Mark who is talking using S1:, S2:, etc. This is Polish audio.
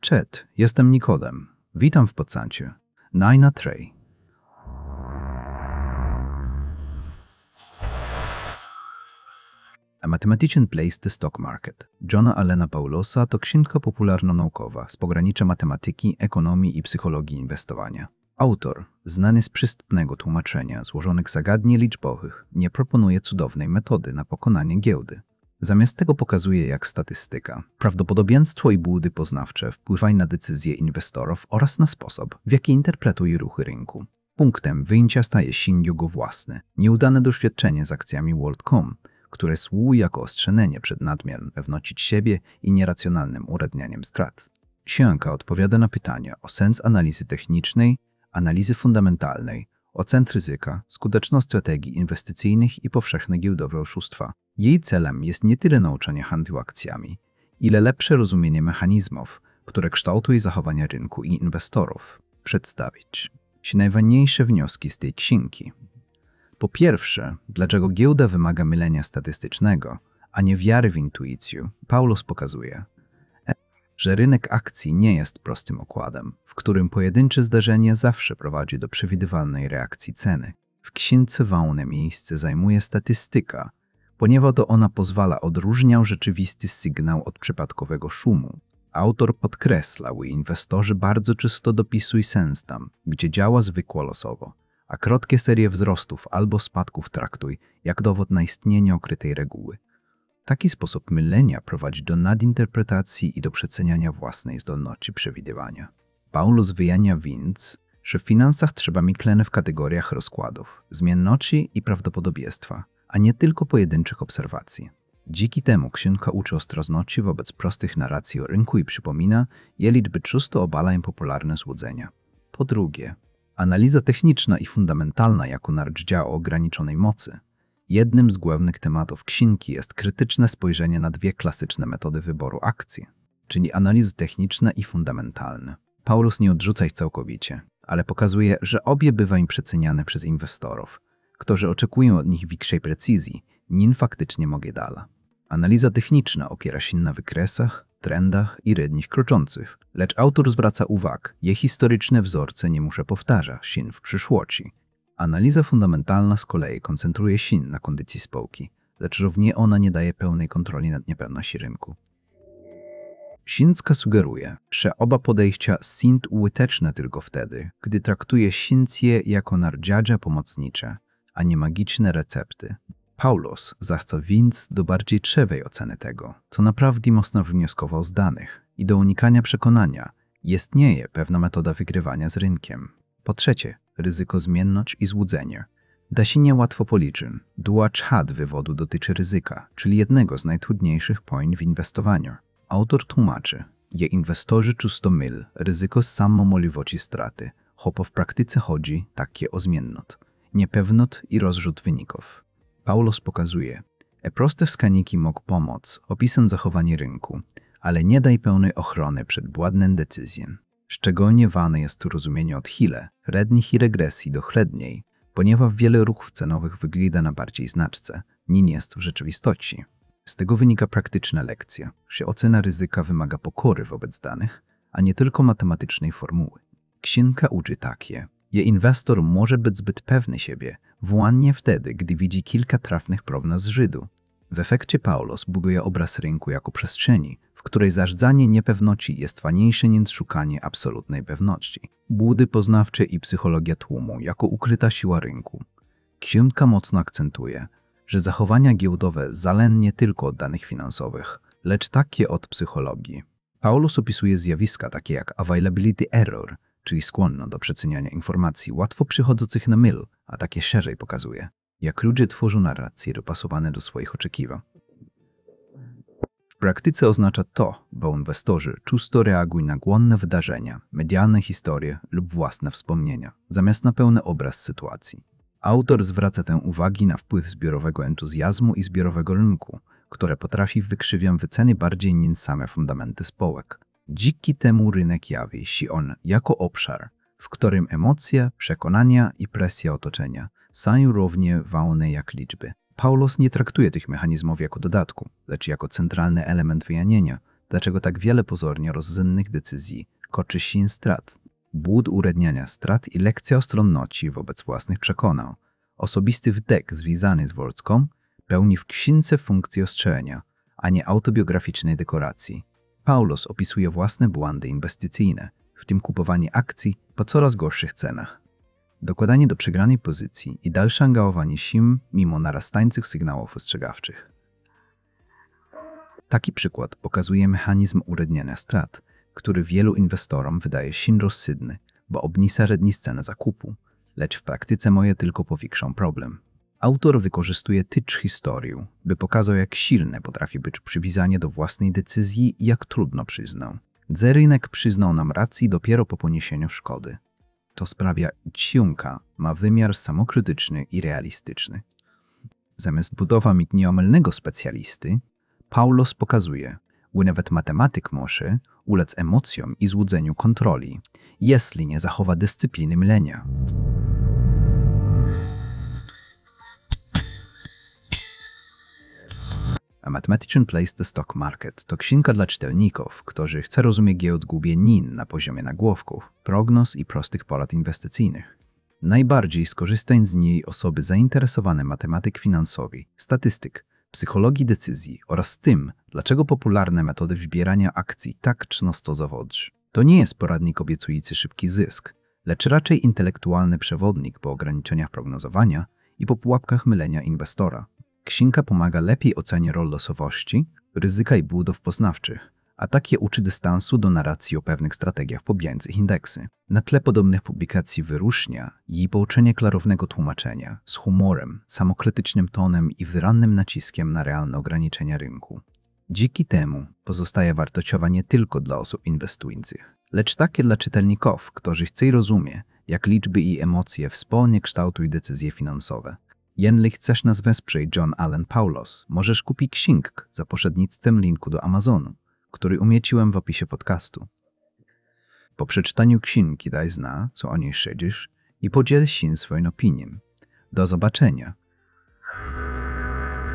S1: Cześć, jestem Nikodem. Witam w podcaście Nine Tray. A Mathematician Plays the Stock Market Johna Allena Paulosa to książka popularno-naukowa z pogranicza matematyki, ekonomii i psychologii inwestowania. Autor, znany z przystępnego tłumaczenia złożonych zagadnień liczbowych, nie proponuje cudownej metody na pokonanie giełdy. Zamiast tego pokazuje, jak statystyka, prawdopodobieństwo i błędy poznawcze wpływają na decyzje inwestorów oraz na sposób, w jaki interpretuje ruchy rynku. Punktem wyjścia staje się jego własne, nieudane doświadczenie z akcjami WorldCom, które służy jako ostrzeżenie przed nadmierną pewnością siebie i nieracjonalnym urednianiem strat. Książka odpowiada na pytania o sens analizy technicznej, analizy fundamentalnej, ocen ryzyka, skuteczność strategii inwestycyjnych i powszechne giełdowe oszustwa. Jej celem jest nie tyle nauczanie handlu akcjami, ile lepsze rozumienie mechanizmów, które kształtują zachowania rynku i inwestorów. Przedstawić się najważniejsze wnioski z tej książki. Po pierwsze, dlaczego giełda wymaga mylenia statystycznego, a nie wiary w intuicję, Paulos pokazuje, że rynek akcji nie jest prostym układem, w którym pojedyncze zdarzenie zawsze prowadzi do przewidywalnej reakcji ceny. W księdze ważne miejsce zajmuje statystyka, ponieważ to ona pozwala odróżniać rzeczywisty sygnał od przypadkowego szumu. Autor podkreśla, że inwestorzy bardzo często dopisują sens tam, gdzie działa zwykło losowo, a krótkie serie wzrostów albo spadków traktuj jak dowód na istnienie ukrytej reguły. Taki sposób mylenia prowadzi do nadinterpretacji i do przeceniania własnej zdolności przewidywania. Paulos wyjaśnia więc, że w finansach trzeba myśleć w kategoriach rozkładów, zmienności i prawdopodobieństwa, a nie tylko pojedynczych obserwacji. Dzięki temu książka uczy ostrożności wobec prostych narracji o rynku i przypomina, że liczby często obalają popularne złudzenia. Po drugie, analiza techniczna i fundamentalna jako narzędzia o ograniczonej mocy. Jednym z głównych tematów książki jest krytyczne spojrzenie na dwie klasyczne metody wyboru akcji, czyli analiza techniczna i fundamentalna. Paulos nie odrzuca ich całkowicie, ale pokazuje, że obie bywają przeceniane przez inwestorów, którzy oczekują od nich większej precyzji, niż faktycznie mogą dala. Analiza techniczna opiera się na wykresach, trendach i rytmach kroczących, lecz autor zwraca uwagę, że historyczne wzorce nie muszą powtarzać się w przyszłości. Analiza fundamentalna z kolei koncentruje się na kondycji spółki, lecz równie ona nie daje pełnej kontroli nad niepewnością rynku. Książka sugeruje, że oba podejścia są użyteczne tylko wtedy, gdy traktuje się je jako narzędzia pomocnicze, a nie magiczne recepty. Paulos zachce więc do bardziej trzewej oceny tego, co naprawdę mocno wnioskował z danych i do unikania przekonania, istnieje pewna metoda wygrywania z rynkiem. Po trzecie, ryzyko zmienność i złudzenie. Da się niełatwo policzyć. Dua czad wywodu dotyczy ryzyka, czyli jednego z najtrudniejszych pojęć w inwestowaniu. Autor tłumaczy, że inwestorzy często mylą ryzyko z samą możliwości straty, choć w praktyce chodzi takie o zmienność, niepewność i rozrzut wyników. Paulos pokazuje, że proste wskaźniki mogą pomóc opisać zachowanie rynku, ale nie dają pełnej ochrony przed błędnym decyzjom. Szczególnie ważne jest tu rozumienie odchyle, rednych i regresji do chledniej, ponieważ wiele ruchów cenowych wygląda na bardziej znaczce, niż jest w rzeczywistości. Z tego wynika praktyczna lekcja, że ocena ryzyka wymaga pokory wobec danych, a nie tylko matematycznej formuły. Książka uczy takie, że inwestor może być zbyt pewny siebie, właśnie wtedy, gdy widzi kilka trafnych prognoz z Żydu. W efekcie Paulos buduje obraz rynku jako przestrzeni, w której zarządzanie niepewności jest ważniejsze niż szukanie absolutnej pewności. Błędy poznawcze i psychologia tłumu jako ukryta siła rynku. Książka mocno akcentuje, że zachowania giełdowe zależą nie tylko od danych finansowych, lecz takie od psychologii. Paulos opisuje zjawiska takie jak availability error, czyli skłonność do przeceniania informacji łatwo przychodzących na myl, a takie szerzej pokazuje, jak ludzie tworzą narracje dopasowane do swoich oczekiwań. W praktyce oznacza to, że inwestorzy często reagują na główne wydarzenia, medialne historie lub własne wspomnienia, zamiast na pełny obraz sytuacji. Autor zwraca tę uwagę na wpływ zbiorowego entuzjazmu i zbiorowego rynku, które potrafi wykrzywiać wyceny bardziej niż same fundamenty spółek. Dzięki temu rynek jawi się on jako obszar, w którym emocje, przekonania i presja otoczenia są równie ważne jak liczby. Paulos nie traktuje tych mechanizmów jako dodatku, lecz jako centralny element wyjaśnienia, dlaczego tak wiele pozornie rozsądnych decyzji koczy się strat. Błąd uredniania strat i lekcja ostronności wobec własnych przekonań. Osobisty wdech związany z Wordską pełni w księdze funkcję ostrzeżenia, a nie autobiograficznej dekoracji. Paulos opisuje własne błędy inwestycyjne, w tym kupowanie akcji po coraz gorszych cenach. Dokładanie do przegranej pozycji i dalsze angażowanie się mimo narastających sygnałów ostrzegawczych. Taki przykład pokazuje mechanizm uredniania strat, który wielu inwestorom wydaje się rozsądny, bo obniża cenę zakupu, lecz w praktyce może tylko powiększą problem. Autor wykorzystuje tycz historię, by pokazał, jak silne potrafi być przywiązanie do własnej decyzji i jak trudno przyznał. Że rynek przyznał nam racji dopiero po poniesieniu szkody. To sprawia, że książka ma wymiar samokrytyczny i realistyczny. Zamiast budowania nieomylnego specjalisty, Paulos pokazuje, że nawet matematyk może ulec emocjom i złudzeniu kontroli, jeśli nie zachowa dyscypliny myślenia. A Mathematician Plays the Stock Market to książka dla czytelników, którzy chcą rozumieć giełd główien na poziomie nagłówków, prognoz i prostych porad inwestycyjnych. Najbardziej skorzystają z niej osoby zainteresowane matematyk finansowej, statystyk, psychologii decyzji oraz tym, dlaczego popularne metody wybierania akcji tak często zawodzą. To nie jest poradnik obiecujący szybki zysk, lecz raczej intelektualny przewodnik po ograniczeniach prognozowania i po pułapkach mylenia inwestora. Książka pomaga lepiej ocenić rolę losowości, ryzyka i błędów poznawczych, a takie uczy dystansu do narracji o pewnych strategiach pobijających indeksy. Na tle podobnych publikacji wyróżnia jej pouczenie klarownego tłumaczenia z humorem, samokrytycznym tonem i wyraźnym naciskiem na realne ograniczenia rynku. Dzięki temu pozostaje wartościowa nie tylko dla osób inwestujących, lecz takie dla czytelników, którzy chcą rozumieć, jak liczby i emocje wspólnie kształtują decyzje finansowe. Jeśli chcesz nas wesprzeć John Allen Paulos, możesz kupić książkę za pośrednictwem linku do Amazonu, który umieściłem w opisie podcastu. Po przeczytaniu książki daj zna, co o niej sądzisz i podziel się swoją opinią. Do zobaczenia.